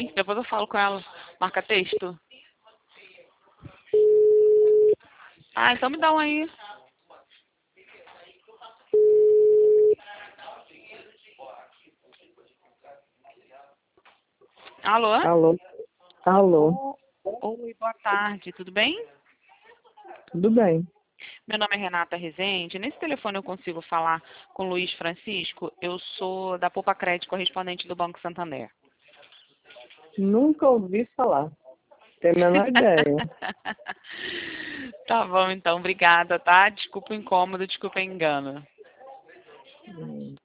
Depois eu falo com ela. Marca texto. Ah, então me dá um aí. Alô? Alô? Alô? Oi, boa tarde, tudo bem? Tudo bem? Meu nome é Renata Rezende. Nesse telefone eu consigo falar com Luiz Francisco. Eu sou da Poupa Crédito, correspondente do Banco Santander. Nunca ouvi falar. Tenho a menor ideia. Tá bom, então. Obrigada, tá? Desculpa o incômodo, desculpa o engano.